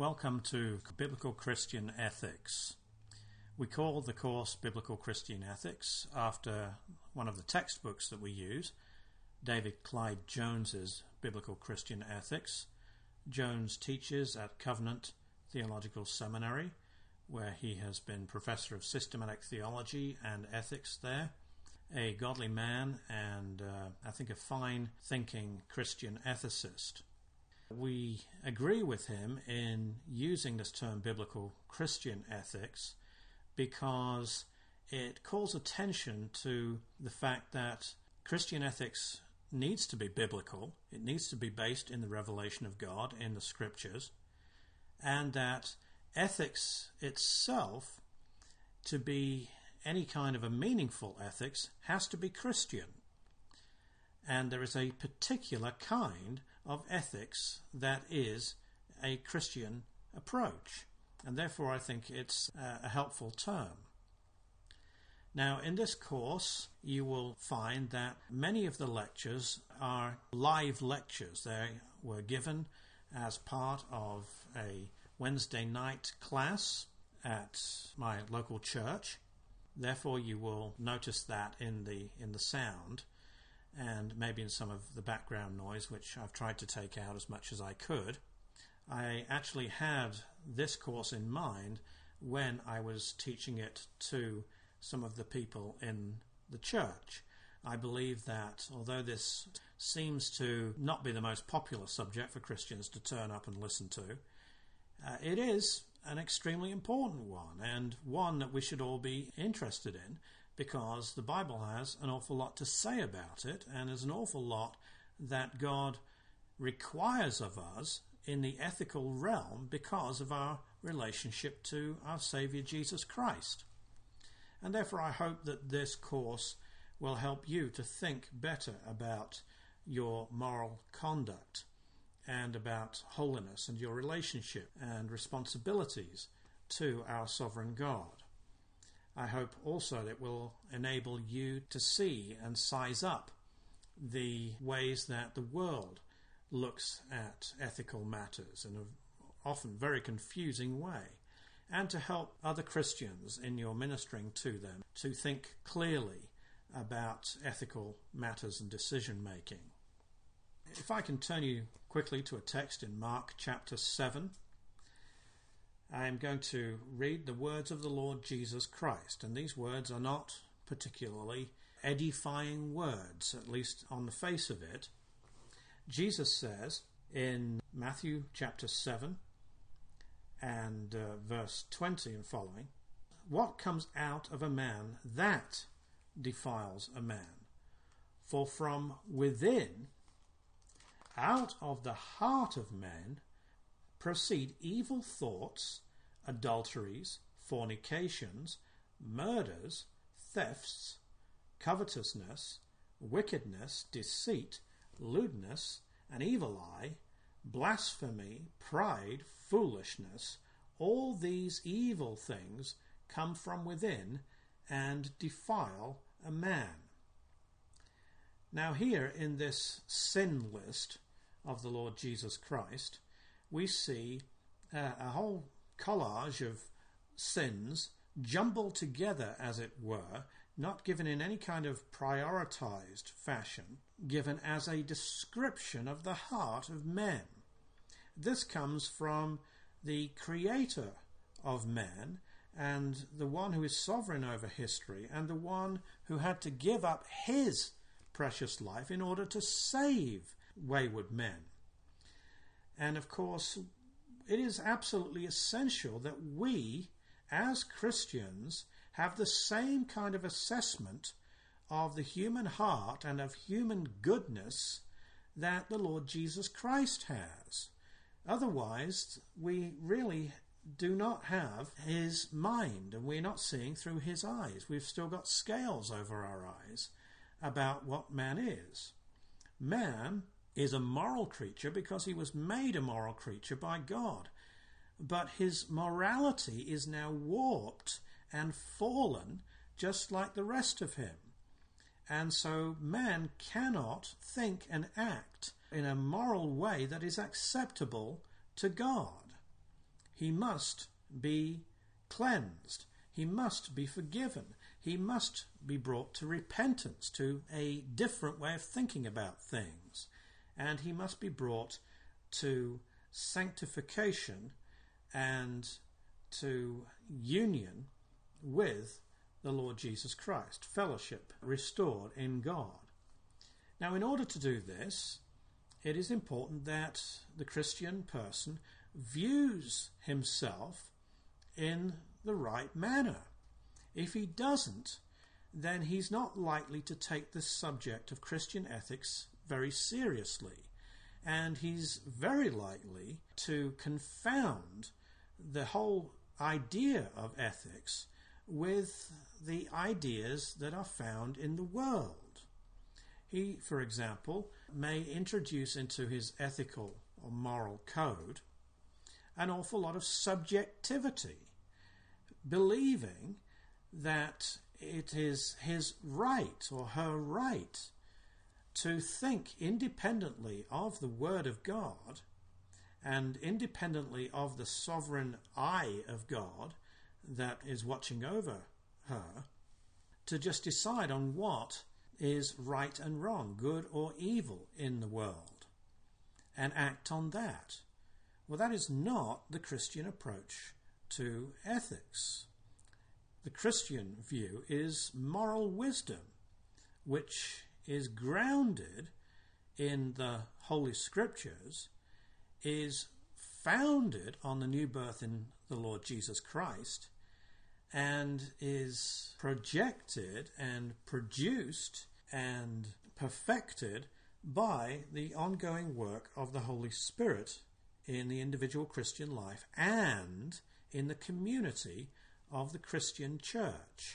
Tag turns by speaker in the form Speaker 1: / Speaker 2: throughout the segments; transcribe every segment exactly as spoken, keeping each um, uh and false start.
Speaker 1: Welcome to Biblical Christian Ethics. We call the course Biblical Christian Ethics after one of the textbooks that we use, David Clyde Jones's Biblical Christian Ethics. Jones teaches at Covenant Theological Seminary, where he has been Professor of Systematic Theology and Ethics there. A godly man and uh, I think a fine-thinking Christian ethicist. We agree with him in using this term biblical Christian ethics because it calls attention to the fact that Christian ethics needs to be biblical, it needs to be based in the revelation of God in the scriptures, and that ethics itself, to be any kind of a meaningful ethics, has to be Christian. And there is a particular kind of ethics that is a Christian approach. And therefore I think it's a helpful term. Now, in this course, you will find that many of the lectures are live lectures. They were given as part of a Wednesday night class at my local church. Therefore, you will notice that in the in the sound and maybe in some of the background noise, which I've tried to take out as much as I could. I actually had this course in mind when I was teaching it to some of the people in the church. I believe that although this seems to not be the most popular subject for Christians to turn up and listen to, uh, it is an extremely important one, and one that we should all be interested in, because the Bible has an awful lot to say about it, and there's an awful lot that God requires of us in the ethical realm because of our relationship to our Saviour Jesus Christ. And therefore I hope that this course will help you to think better about your moral conduct and about holiness and your relationship and responsibilities to our sovereign God. I hope also that it will enable you to see and size up the ways that the world looks at ethical matters in an often very confusing way, and to help other Christians in your ministering to them to think clearly about ethical matters and decision making. If I can turn you quickly to a text in Mark chapter seven, I am going to read the words of the Lord Jesus Christ, and these words are not particularly edifying words, at least on the face of it. Jesus says in Matthew chapter seven and uh, verse twenty and following, "What comes out of a man, that defiles a man. For from within, out of the heart of men, proceed evil thoughts, adulteries, fornications, murders, thefts, covetousness, wickedness, deceit, lewdness, an evil eye, blasphemy, pride, foolishness. All these evil things come from within and defile a man." Now here in this sin list of the Lord Jesus Christ, we see uh, a whole collage of sins jumbled together, as it were, not given in any kind of prioritized fashion, given as a description of the heart of men. This comes from the creator of men, and the one who is sovereign over history, and the one who had to give up his precious life in order to save wayward men. And of course, it is absolutely essential that we, as Christians, have the same kind of assessment of the human heart and of human goodness that the Lord Jesus Christ has. Otherwise, we really do not have his mind, and we're not seeing through his eyes. We've still got scales over our eyes about what man is. Man is a moral creature because he was made a moral creature by God. But his morality is now warped and fallen just like the rest of him. And so man cannot think and act in a moral way that is acceptable to God. he must be cleansed. He must be forgiven. He must be brought to repentance, to a different way of thinking about things. And he must be brought to sanctification and to union with the Lord Jesus Christ, fellowship restored in God. Now, in order to do this, it is important that the Christian person views himself in the right manner. If he doesn't, then he's not likely to take the subject of Christian ethics very seriously, and he's very likely to confound the whole idea of ethics with the ideas that are found in the world. He, for example, may introduce into his ethical or moral code an awful lot of subjectivity, believing that it is his right or her right to think independently of the Word of God and independently of the sovereign eye of God that is watching over her, to just decide on what is right and wrong, good or evil in the world, and act on that. Well, that is not the Christian approach to ethics. The Christian view is moral wisdom, which is grounded in the Holy Scriptures, is founded on the new birth in the Lord Jesus Christ, and is projected and produced and perfected by the ongoing work of the Holy Spirit in the individual Christian life and in the community of the Christian church.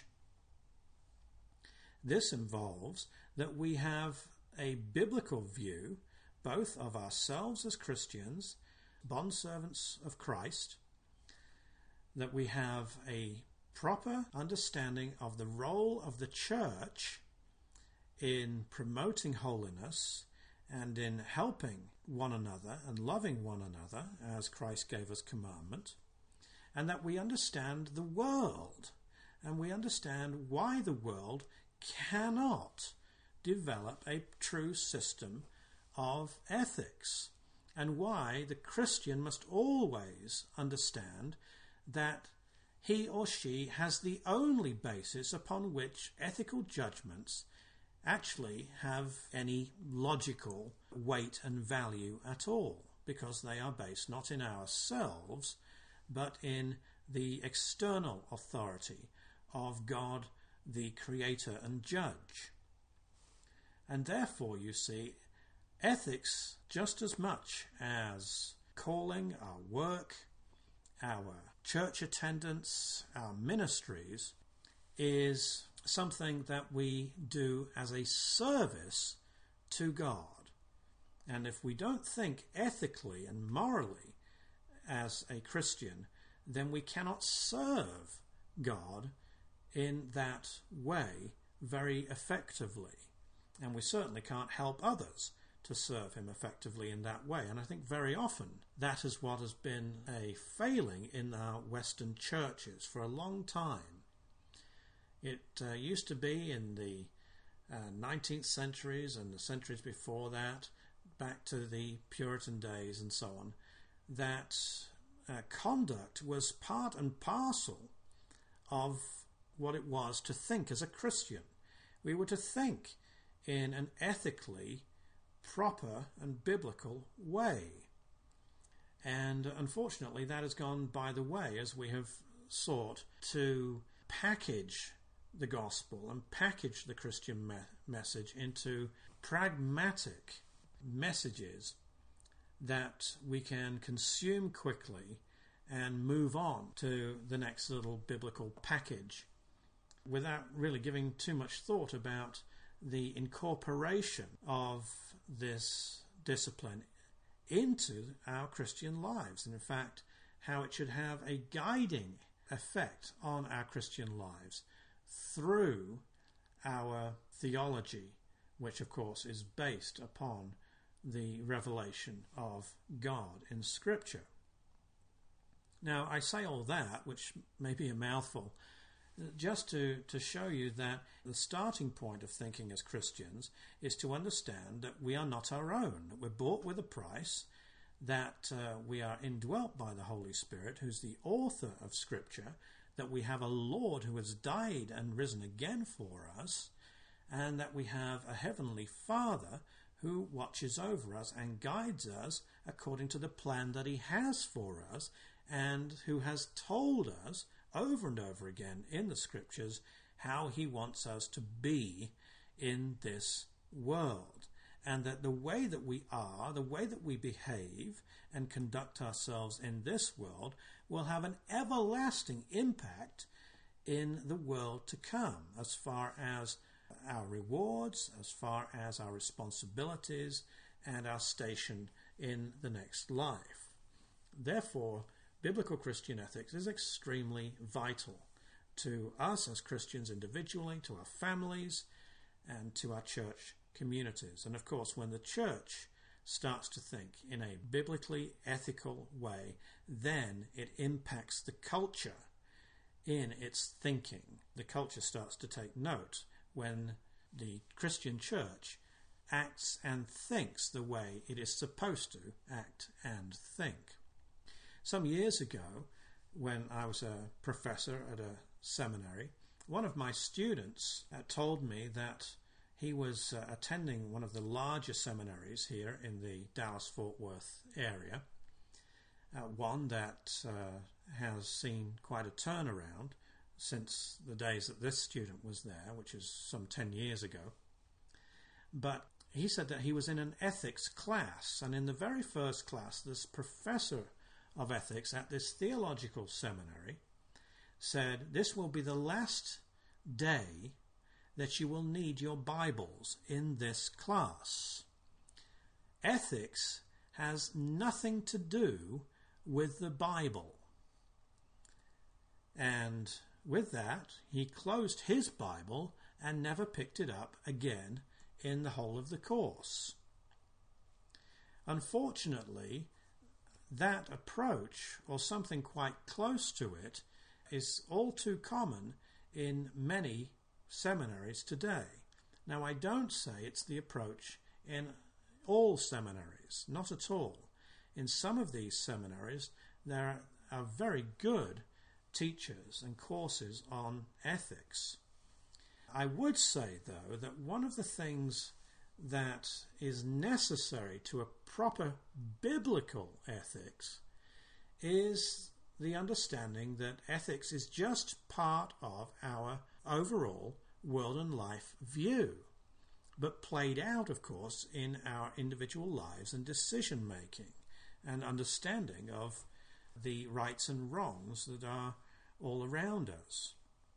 Speaker 1: This involves that we have a biblical view both of ourselves as Christians, bondservants of Christ, that we have a proper understanding of the role of the church in promoting holiness and in helping one another and loving one another as Christ gave us commandment, and that we understand the world, and we understand why the world cannot develop a true system of ethics, and why the Christian must always understand that he or she has the only basis upon which ethical judgments actually have any logical weight and value at all, because they are based not in ourselves, but in the external authority of God, the Creator and Judge. And therefore, you see, ethics, just as much as calling, our work, our church attendance, our ministries, is something that we do as a service to God. And if we don't think ethically and morally as a Christian, then we cannot serve God in that way very effectively. And we certainly can't help others to serve him effectively in that way. And I think very often that is what has been a failing in our Western churches for a long time. It uh, used to be in the uh, nineteenth centuries and the centuries before that, back to the Puritan days and so on, that uh, conduct was part and parcel of what it was to think as a Christian. We were to think in an ethically proper and biblical way. And unfortunately that has gone by the way as we have sought to package the gospel and package the Christian me- message into pragmatic messages that we can consume quickly and move on to the next little biblical package without really giving too much thought about the incorporation of this discipline into our Christian lives, and in fact how it should have a guiding effect on our Christian lives through our theology, which of course is based upon the revelation of God in Scripture. Now, I say all that, which may be a mouthful, just to, to show you that the starting point of thinking as Christians is to understand that we are not our own, that we're bought with a price, that uh, we are indwelt by the Holy Spirit, who's the author of Scripture, that we have a Lord who has died and risen again for us, and that we have a Heavenly Father who watches over us and guides us according to the plan that He has for us, and who has told us over and over again in the Scriptures how He wants us to be in this world. And that the way that we are, the way that we behave and conduct ourselves in this world will have an everlasting impact in the world to come, as far as our rewards, as far as our responsibilities and our station in the next life. Therefore, biblical Christian ethics is extremely vital to us as Christians individually, to our families, and to our church communities. And of course, when the church starts to think in a biblically ethical way, then it impacts the culture in its thinking. The culture starts to take note when the Christian church acts and thinks the way it is supposed to act and think. Some years ago, when I was a professor at a seminary, one of my students uh, told me that he was uh, attending one of the larger seminaries here in the Dallas-Fort Worth area, uh, one that uh, has seen quite a turnaround since the days that this student was there, which is some ten years ago. But he said that he was in an ethics class, and in the very first class, this professor of ethics at this theological seminary said, "This will be the last day that you will need your Bibles in this class. Ethics has nothing to do with the Bible." And with that, he closed his Bible and never picked it up again in the whole of the course. Unfortunately, that approach, or something quite close to it, is all too common in many seminaries today. Now, I don't say it's the approach in all seminaries, not at all. In some of these seminaries, there are very good teachers and courses on ethics. I would say, though, that one of the things that is necessary to a proper biblical ethics is the understanding that ethics is just part of our overall world and life view, but played out, of course, in our individual lives and decision making and understanding of the rights and wrongs that are all around us.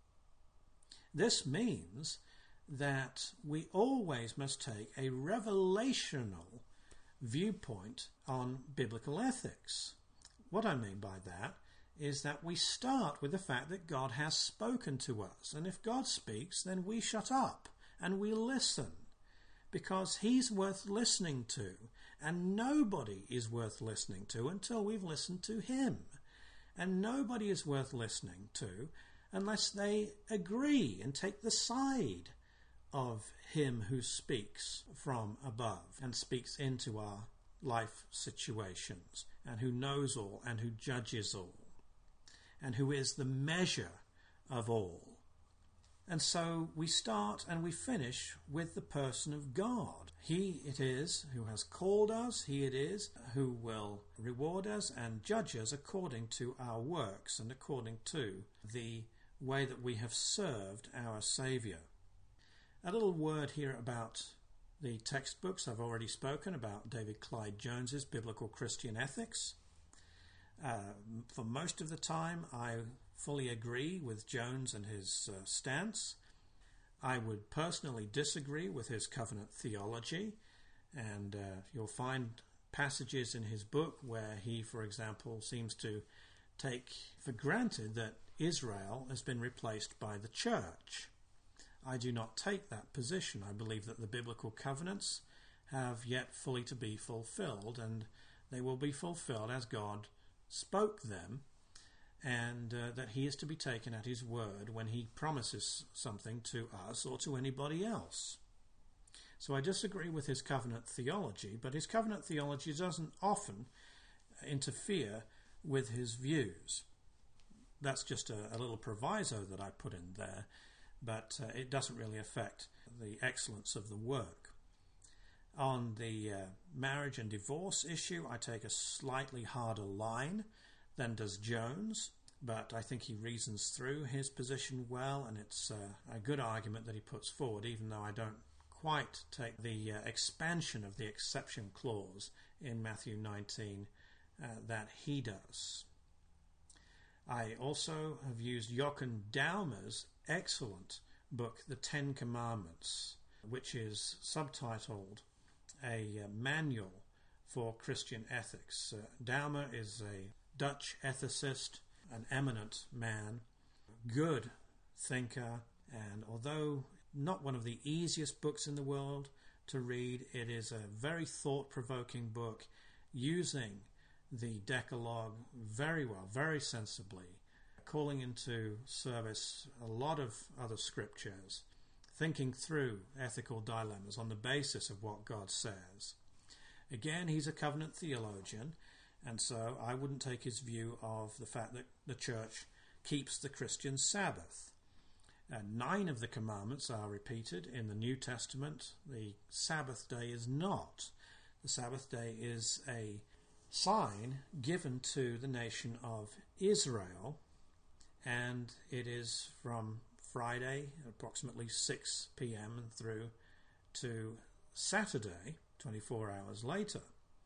Speaker 1: This means that we always must take a revelational viewpoint on biblical ethics. What I mean by that is that we start with the fact that God has spoken to us, and if God speaks, then we shut up and we listen, because He's worth listening to, and nobody is worth listening to until we've listened to Him, and nobody is worth listening to unless they agree and take the side of Him who speaks from above and speaks into our life situations, and who knows all and who judges all, and who is the measure of all. And so we start and we finish with the person of God. He it is who has called us, He it is who will reward us and judge us according to our works and according to the way that we have served our Saviour. A little word here about the textbooks. I've already spoken about David Clyde Jones's Biblical Christian Ethics. Uh, for most of the time, I fully agree with Jones and his uh, stance. I would personally disagree with his covenant theology, and uh, you'll find passages in his book where he, for example, seems to take for granted that Israel has been replaced by the church. I do not take that position. I believe that the biblical covenants have yet fully to be fulfilled, and they will be fulfilled as God spoke them and uh, that he is to be taken at his word when he promises something to us or to anybody else. So I disagree with his covenant theology, but his covenant theology doesn't often interfere with his views. That's just a, a little proviso that I put in there, but uh, it doesn't really affect the excellence of the work. On the uh, marriage and divorce issue, I take a slightly harder line than does Jones, but I think he reasons through his position well, and it's uh, a good argument that he puts forward, even though I don't quite take the uh, expansion of the exception clause in Matthew nineteen uh, that he does. I also have used Jochen Daumer's excellent book, The Ten Commandments, which is subtitled A Manual for Christian Ethics. Uh, Daumer is a Dutch ethicist, an eminent man, good thinker, and although not one of the easiest books in the world to read, it is a very thought-provoking book using the Decalogue very well, very sensibly, calling into service a lot of other scriptures, thinking through ethical dilemmas on the basis of what God says. Again, he's a covenant theologian, and so I wouldn't take his view of the fact that the church keeps the Christian Sabbath. Uh, nine of the commandments are repeated in the New Testament. The Sabbath day is not. The Sabbath day is a sign given to the nation of Israel, and it is from Friday, approximately six p.m. and through to Saturday, twenty-four hours later,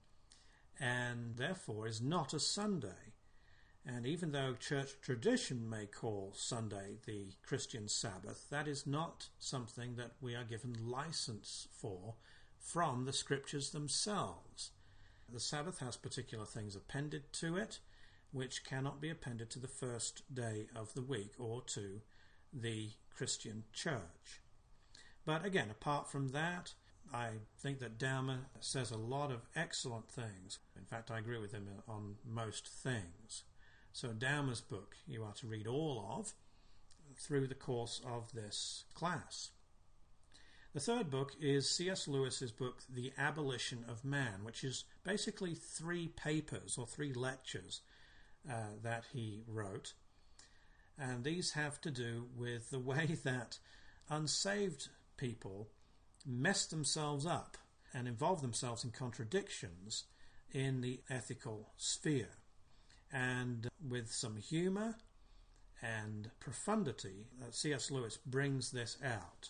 Speaker 1: and therefore is not a Sunday. And even though church tradition may call Sunday the Christian Sabbath, that is not something that we are given license for from the scriptures themselves. The Sabbath has particular things appended to it, which cannot be appended to the first day of the week or to the Christian church. But again, apart from that, I think that Daumer says a lot of excellent things. In fact, I agree with him on most things. So Daumer's book you are to read all of through the course of this class. The third book is C S Lewis's book, The Abolition of Man, which is basically three papers or three lectures uh, that he wrote. And these have to do with the way that unsaved people mess themselves up and involve themselves in contradictions in the ethical sphere. And with some humour and profundity, uh, C S Lewis brings this out.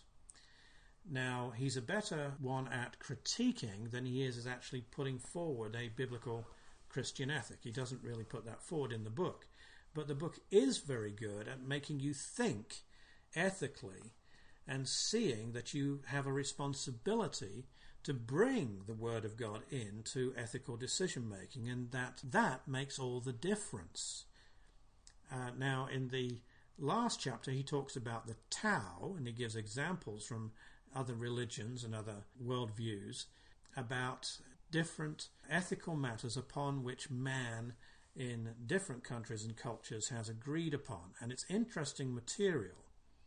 Speaker 1: Now, he's a better one at critiquing than he is at actually putting forward a biblical Christian ethic. He doesn't really put that forward in the book. But the book is very good at making you think ethically and seeing that you have a responsibility to bring the Word of God into ethical decision-making, and that that makes all the difference. Uh, now, in the last chapter, he talks about the Tao, and he gives examples from other religions and other worldviews about different ethical matters upon which man in different countries and cultures has agreed upon. And it's interesting material.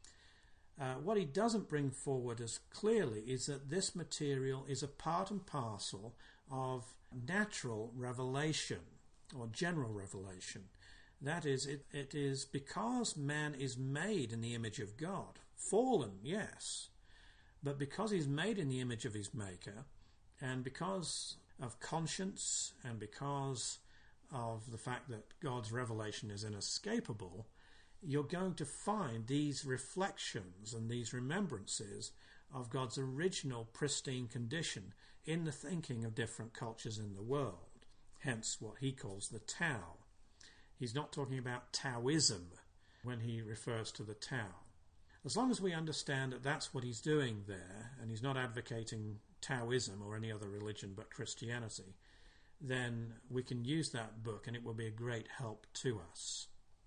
Speaker 1: Uh, what he doesn't bring forward as clearly is that this material is a part and parcel of natural revelation or general revelation. That is, it, it is because man is made in the image of God, fallen, yes, but because he's made in the image of his Maker, and because of conscience, and because of the fact that God's revelation is inescapable, you're going to find these reflections and these remembrances of God's original pristine condition in the thinking of different cultures in the world, hence what he calls the Tao. He's not talking about Taoism when he refers to the Tao. As long as we understand that that's what he's doing there, and he's not advocating Taoism or any other religion but Christianity, then we can use that book and it will be a great help to us.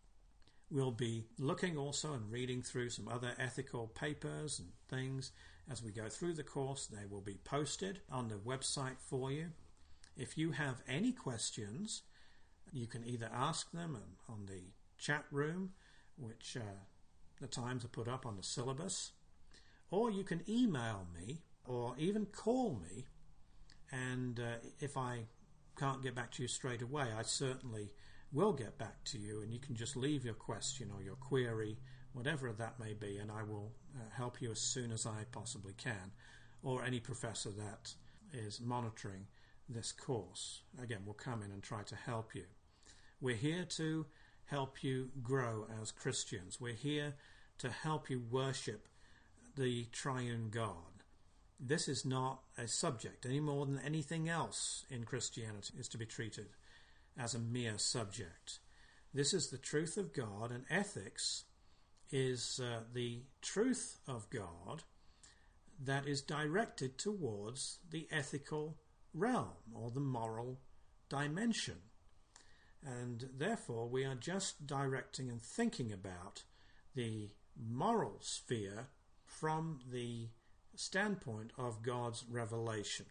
Speaker 1: We'll be looking also and reading through some other ethical papers and things as we go through the course. They will be posted on the website for you. If you have any questions, you can either ask them on the chat room, which uh, the times are put up on the syllabus, or you can email me or even call me, and uh, if I can't get back to you straight away, I certainly will get back to you, and you can just leave your question or your query, whatever that may be, and I will uh, help you as soon as I possibly can, or any professor that is monitoring this course. Again, will come in and try to help you. We're here to help you grow as Christians. We're here to help you worship the triune God. This is not a subject any more than anything else in Christianity is to be treated as a mere subject. This is the truth of God, and ethics is uh, the truth of God that is directed towards the ethical realm or the moral dimension. And therefore we are just directing and thinking about the moral sphere from the standpoint of God's revelation.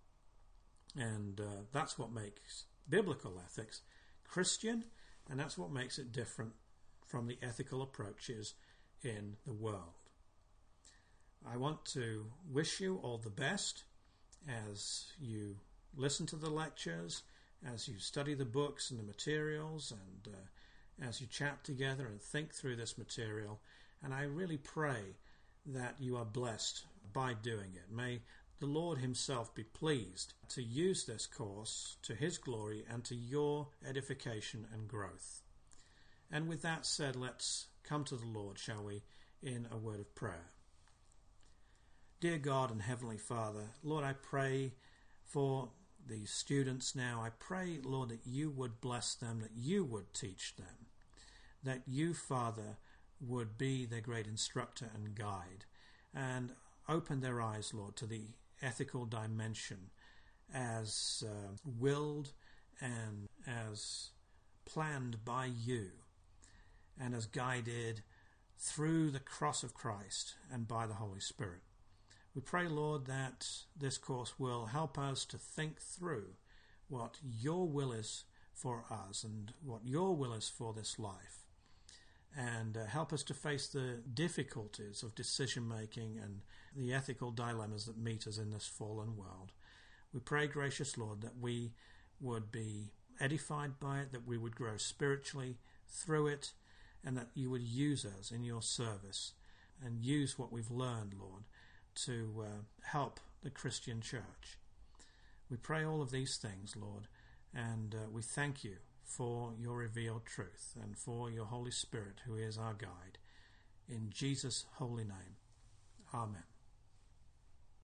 Speaker 1: And uh, that's what makes biblical ethics Christian, and that's what makes it different from the ethical approaches in the world. I want to wish you all the best as you listen to the lectures, as you study the books and the materials, and uh, as you chat together and think through this material. And I really pray that you are blessed by doing it. May the Lord himself be pleased to use this course to his glory and to your edification and growth. And with that said, let's come to the Lord, shall we, in a word of prayer. Dear God and Heavenly Father, Lord, I pray for these students now. I pray, Lord, that you would bless them, that you would teach them, that you, Father, would be their great instructor and guide, and open their eyes, Lord, to the ethical dimension as uh, willed and as planned by you, and as guided through the cross of Christ and by the Holy Spirit. We pray, Lord, that this course will help us to think through what your will is for us and what your will is for this life, and uh, help us to face the difficulties of decision-making and the ethical dilemmas that meet us in this fallen world. We pray, gracious Lord, that we would be edified by it, that we would grow spiritually through it, and that you would use us in your service and use what we've learned, Lord, to uh, help the Christian church. We pray all of these things, Lord, and uh, we thank you for your revealed truth and for your Holy Spirit, who is our guide. In Jesus' holy name, amen.